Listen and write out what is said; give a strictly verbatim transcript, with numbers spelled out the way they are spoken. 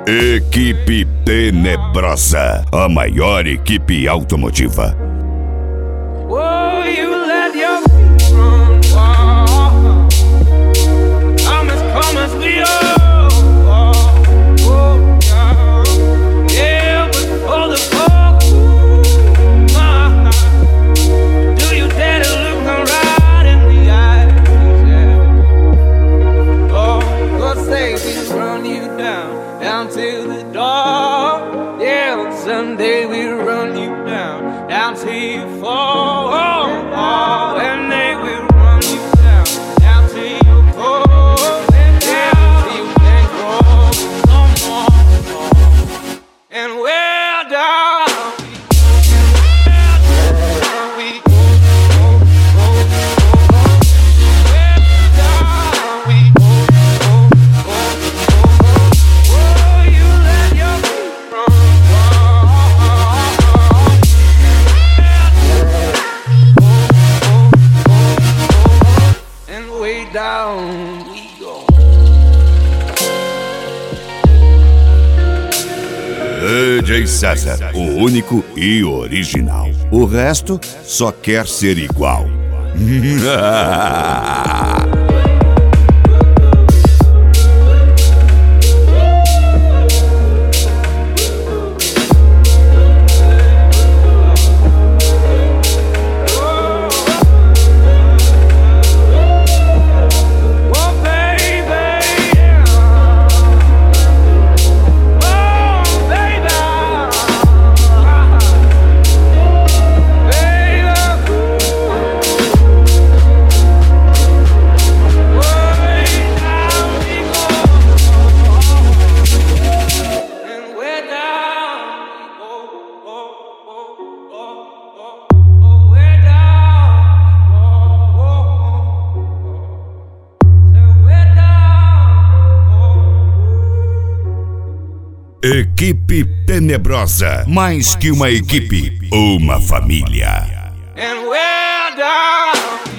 Equipe Tenebrosa, a maior equipe automotiva. Oh, you let your feet run wild. I'm as calm as we are. Oh, yeah. Yeah, but for the fall, my, do you dare to look me right in the eyes? Yeah. Oh, God say we run you down, down to the door. Yeah, someday we run you down, down till you fall. Oh, and they will run you down, down till you fall. Yeah, till you can't crawl no more. And we're down, we go, go, go, go. We're down, we go, go, go, go. Oh, you let your feet run wild. And way down we go. D J César, o único e original. O resto só quer ser igual. Oh, baby, yeah. Oh, baby, baby. Way down we go, and way down we go, oh, oh, oh, oh, oh, way down we go, oh, so way down. Equipe Tenebrosa, mais que uma equipe, uma família. And we're down.